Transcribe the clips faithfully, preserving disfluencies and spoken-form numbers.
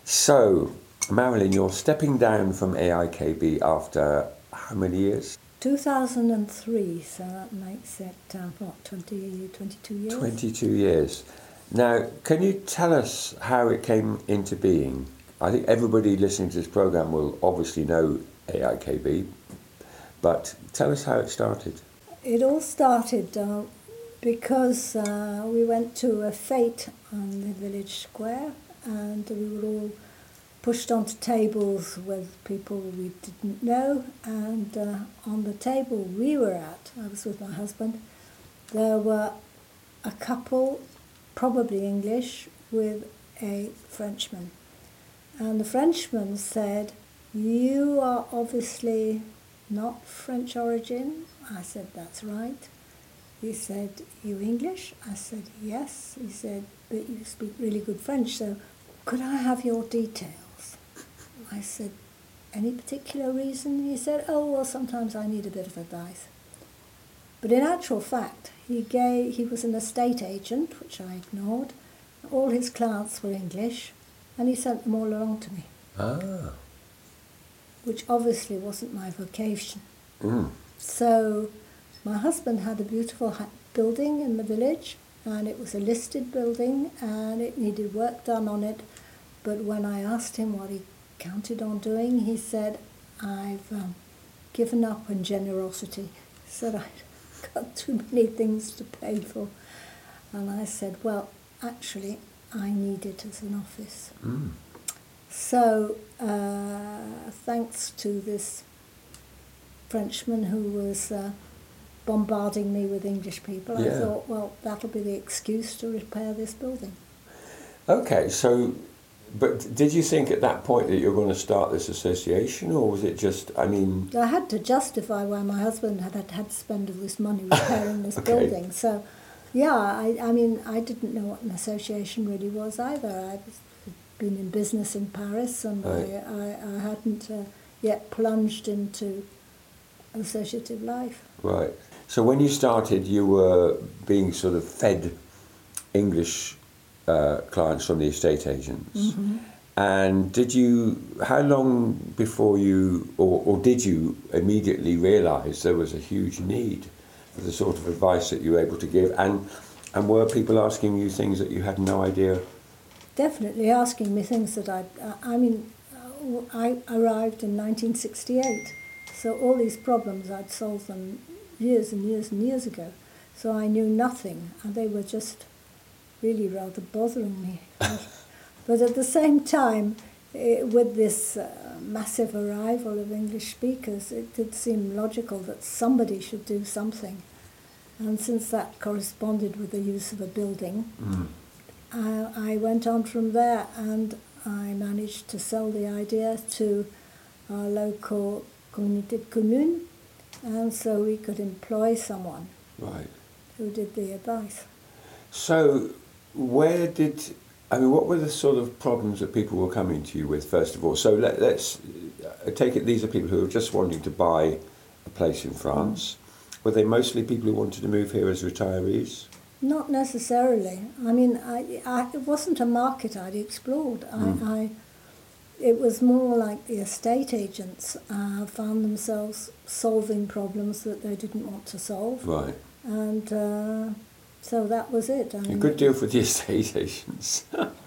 So, Marilyn, you're stepping down from A I K B after how many years? two thousand three, so that makes it, uh, what, twenty, twenty-two years? twenty-two years. Now, can you tell us how it came into being? I think everybody listening to this programme will obviously know A I K B, but tell us how it started. It all started uh, because uh, we went to a fete on the village square, and we were all pushed onto tables with people we didn't know, and uh, on the table we were at, I was with my husband, there were a couple, probably English, with a Frenchman. And the Frenchman said, "You are obviously not French origin." I said, "That's right." He said, "You English?" I said, "Yes." He said, "But you speak really good French, so could I have your details?" I said, "Any particular reason?" He said, "Oh, well, sometimes I need a bit of advice." But in actual fact, he gave, he was an estate agent, which I ignored. All his clients were English, and he sent them all along to me. Ah. Which obviously wasn't my vocation. Mm. So my husband had a beautiful ha- building in the village, and it was a listed building, and it needed work done on it. But when I asked him what he counted on doing, he said, "I've um, given up on generosity." He said, "I've got too many things to pay for." And I said, "Well, actually, I need it as an office." Mm. So, uh, thanks to this Frenchman who was uh, bombarding me with English people, Yeah. I thought, well, that'll be the excuse to repair this building. Okay, so, but did you think at that point that you were going to start this association, or was it just, I mean... I had to justify why my husband had had, had to spend all this money repairing this Okay. building. So, yeah, I, I mean, I didn't know what an association really was either. I'd been in business in Paris, and Right. I, I, I hadn't uh, yet plunged into associative life. Right. So when you started, you were being sort of fed English uh, clients from the estate agents. Mm-hmm. And did you, how long before you, or, or did you immediately realise there was a huge need for the sort of advice that you were able to give? And, and were people asking you things that you had no idea? Definitely asking me things that I'd, uh, I mean, uh, I arrived in nineteen sixty-eight, so all these problems, I'd solved them years and years and years ago. So I knew nothing, and they were just really rather bothering me. But at the same time, it, with this uh, massive arrival of English speakers, it did seem logical that somebody should do something. And since that corresponded with the use of a building, Mm. I, I went on from there, and I managed to sell the idea to our local communauté de communes, and so we could employ someone Right. who did the advice. So where did, I mean, what were the sort of problems that people were coming to you with, first of all? So let, let's uh, take it, these are people who are just wanting to buy a place in France. Mm. Were they mostly people who wanted to move here as retirees? Not necessarily. I mean, I, I, it wasn't a market I'd explored. Mm. I, I, it was more like the estate agents uh, found themselves solving problems that they didn't want to solve. Right. And uh, so that was it. I A mean, good deal for the estate agents.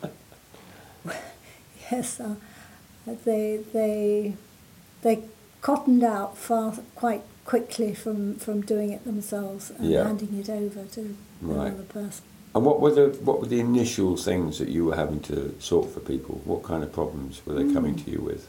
Yes, uh, they, they, they cottoned out far, quite quickly from, from doing it themselves and Yeah. handing it over to Right. another person. And what were the what were the initial things that you were having to sort for people? What kind of problems were they coming to you with?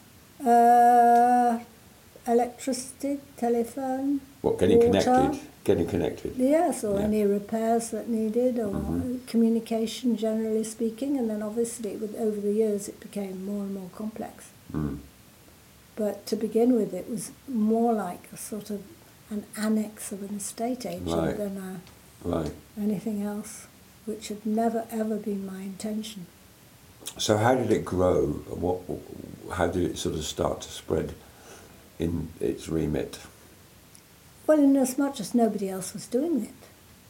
Uh, electricity, telephone, What, getting water. connected? Getting connected. Yes, or Yeah. any repairs that needed, or Mhm. communication, generally speaking. And then obviously, with over the years, it became more and more complex. Mm. But to begin with, it was more like a sort of an annex of an estate agent Right. than a, Right. anything else, which had never ever been my intention. So how did it grow? What? How did it sort of start to spread in its remit? Well, in as much as nobody else was doing it.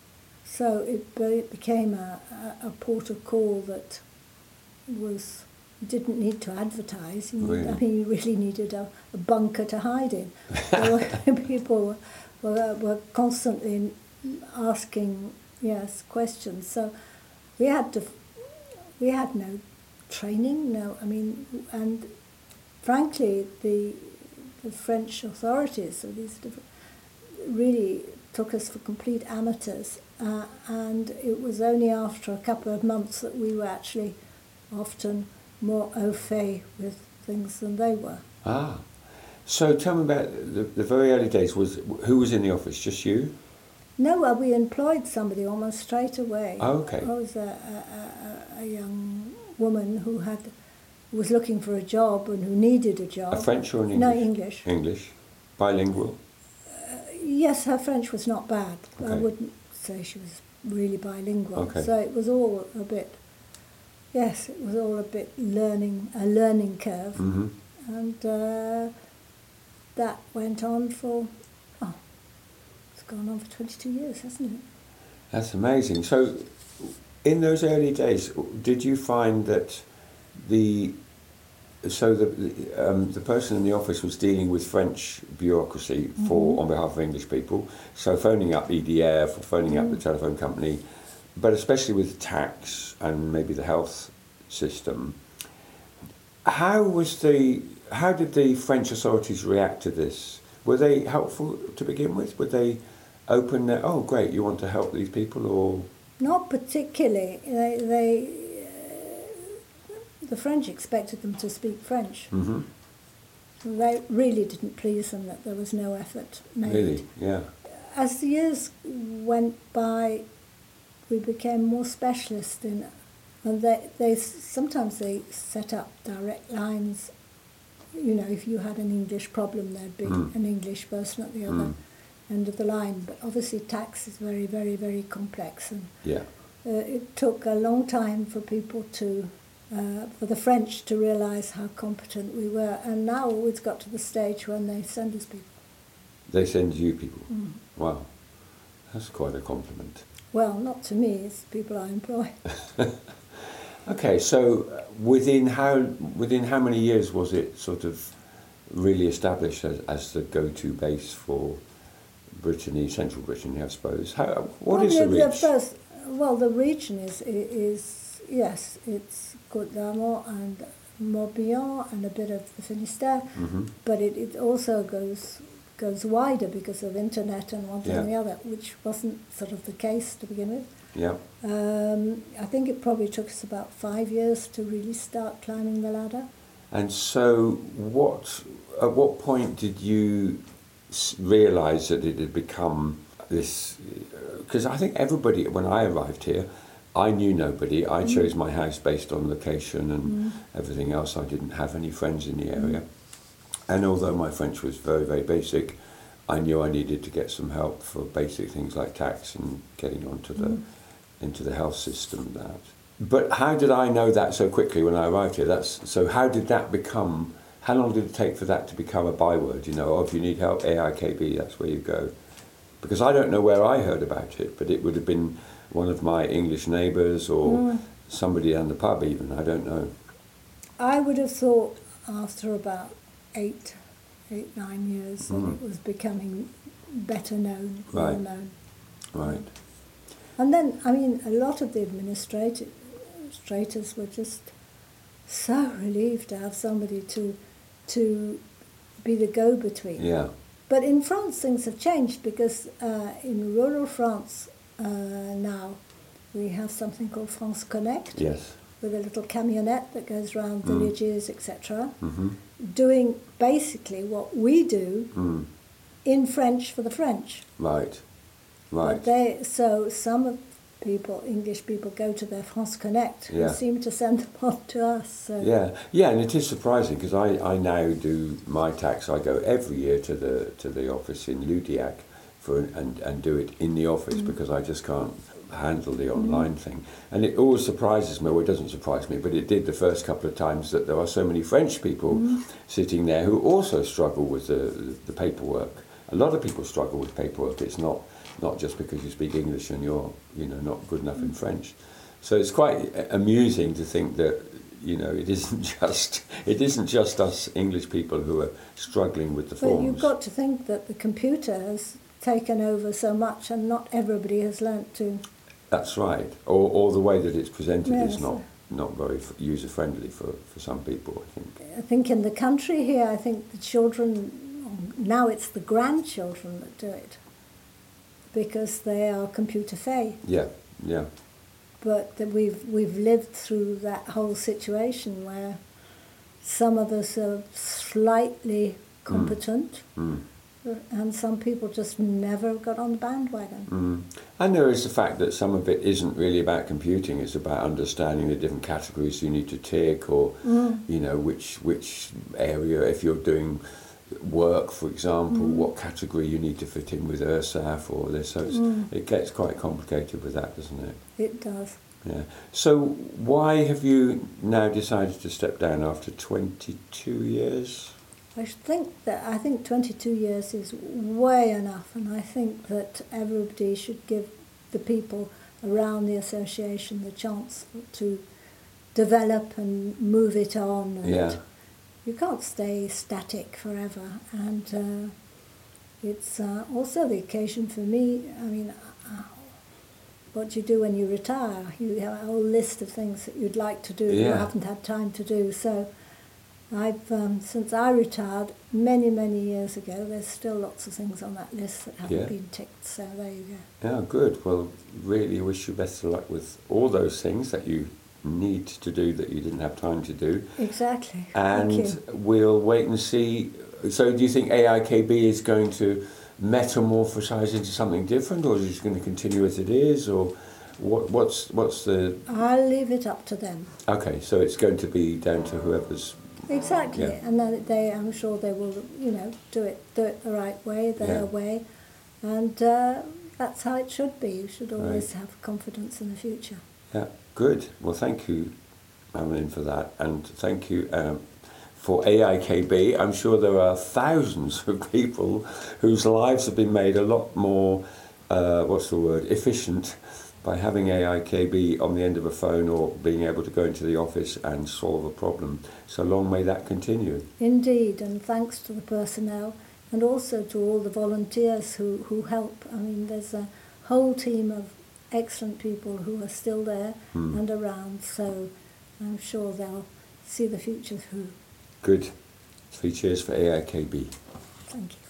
So it, be- it became a, a, a port of call that was you didn't need to advertise. You, Really? I mean, you really needed a, a bunker to hide in. So people were, were, were constantly asking, yes, questions. So we had to, we had no training, no, I mean, and frankly, the the French authorities, so these different, really took us for complete amateurs, uh, and it was only after a couple of months that we were actually often more au fait with things than they were. Ah, so tell me about the, the very early days. Was who was in the office? Just you? No, well, we employed somebody almost straight away. Oh, okay. I was a, a, a, a young woman who had who was looking for a job and who needed a job. A French or an English? No, English. English, bilingual. Yes, her French was not bad. Okay. I wouldn't say she was really bilingual. Okay. So it was all a bit, yes, it was all a bit learning, a learning curve. Mm-hmm. And uh, that went on for, oh, it's gone on for twenty-two years, hasn't it? That's amazing. So, in those early days, did you find that the so the um, the person in the office was dealing with French bureaucracy for Mm-hmm. on behalf of English people, so phoning up E D F or phoning Mm. up the telephone company, but especially with tax and maybe the health system. How was the how did the French authorities react to this? Were they helpful to begin with? Were they open? Their, oh, great! You want to help these people, or Not particularly. They, they uh, the French expected them to speak French. mm-hmm. They really didn't please them that there was no effort made. Really? Yeah. As the years went by, we became more specialist in, and they, they sometimes they set up direct lines. You know, if you had an English problem, there'd be Mm. an English person at the other Mm. end of the line. But obviously, tax is very, very, very complex, and Yeah. uh, it took a long time for people to, uh, for the French to realise how competent we were. And now it's got to the stage when they send us people. They send you people. Mm. Wow. That's quite a compliment. Well, not to me, it's people I employ. Okay, so uh, within how within how many years was it sort of really established as, as the go-to base for Brittany, Central Brittany, I suppose? How, what is the Probably reach? first, well, the region is, is yes, it's Côte d'Armor and Morbihan and a bit of the Finistère, Mm-hmm. but it, it also goes goes wider because of internet and one thing Yeah. and the other, which wasn't sort of the case to begin with. Yeah. Um, I think it probably took us about five years to really start climbing the ladder. And so, what at what point did you s- realise that it had become this? Because I think everybody, when I arrived here, I knew nobody. I Mm. chose my house based on location and Mm. everything else. I didn't have any friends in the area. And although my French was very, very basic, I knew I needed to get some help for basic things like tax and getting onto the Mm. into the health system. That. But how did I know that so quickly when I arrived here? That's so. How did that become? How long did it take for that to become a byword? You know, oh, if you need help, A I K B, that's where you go. Because I don't know where I heard about it, but it would have been one of my English neighbours or Mm. somebody in the pub even. I don't know. I would have thought after about eight, eight, nine years that Mm. it was becoming better known, well Right. known. Right. And then, I mean, a lot of the administrat- administrators were just so relieved to have somebody to to be the go-between. Yeah. But in France, things have changed because uh, in rural France uh, now we have something called France Connect, Yes. with a little camionette that goes around Mm. villages, et cetera, Mm-hmm. doing basically what we do Mm. in French for the French. Right. But Right. they, so some of people, English people, go to their France Connect Yeah. and seem to send them on to us. So. Yeah, yeah, and it is surprising because I, I now do my tax. I go every year to the to the office in Ludiac for and and do it in the office Mm. because I just can't handle the online thing. And it always surprises me. Well, it doesn't surprise me, but it did the first couple of times that there are so many French people Mm. sitting there who also struggle with the the paperwork. A lot of people struggle with paperwork. It's not not just because you speak English and you're you know not good enough in French. So it's quite amusing to think that you know, it isn't just it isn't just us English people who are struggling with the But forms. you've got to think that the computer has taken over so much, and not everybody has learnt to. That's right. Or, or the way that it's presented Yes. is not, not very user friendly for, for some people, I think. I think in the country here, I think the children, now it's the grandchildren that do it, because they are computer fey. Yeah, yeah. But that we've we've lived through that whole situation where some of us are slightly competent, Mm. and some people just never got on the bandwagon. Mm. And there is the fact that some of it isn't really about computing, it's about understanding the different categories you need to tick, or, Mm. you know, which which area, if you're doing work, for example, Mm. what category you need to fit in with URSAF or this. So it's, Mm. it gets quite complicated with that, doesn't it? It does. Yeah. So why have you now decided to step down after twenty-two years? I should think that I think twenty-two years is way enough, and I think that everybody should give the people around the association the chance to develop and move it on. And Yeah. you can't stay static forever, and uh, it's uh, also the occasion for me. I mean, uh, what you do when you retire, you have a whole list of things that you'd like to do you Yeah. haven't had time to do. So I've, um, since I retired many, many years ago, there's still lots of things on that list that haven't Yeah. been ticked, so there you go. Yeah, good. Well, really wish you best of luck with all those things that you need to do that you didn't have time to do. Exactly. And Thank you. we'll wait and see. So do you think A I K B is going to metamorphosize into something different, or is it going to continue as it is, or what, what's what's the... I'll leave it up to them. Okay, so it's going to be down to whoever's... Exactly, Yeah. and then they, I'm sure they will, you know, do it, do it the right way, their Yeah. way, and uh, that's how it should be. You should always Right. have confidence in the future. Yeah, good. Well, thank you, Madeline, for that, and thank you um, for A I K B. I'm sure there are thousands of people whose lives have been made a lot more, uh, what's the word, efficient by having A I K B on the end of a phone, or being able to go into the office and solve a problem. So long may that continue. Indeed, and thanks to the personnel, and also to all the volunteers who, who help. I mean, there's a whole team of excellent people who are still there Hmm. and around, so I'm sure they'll see the future through. Good. Three cheers for A I K B. Thank you.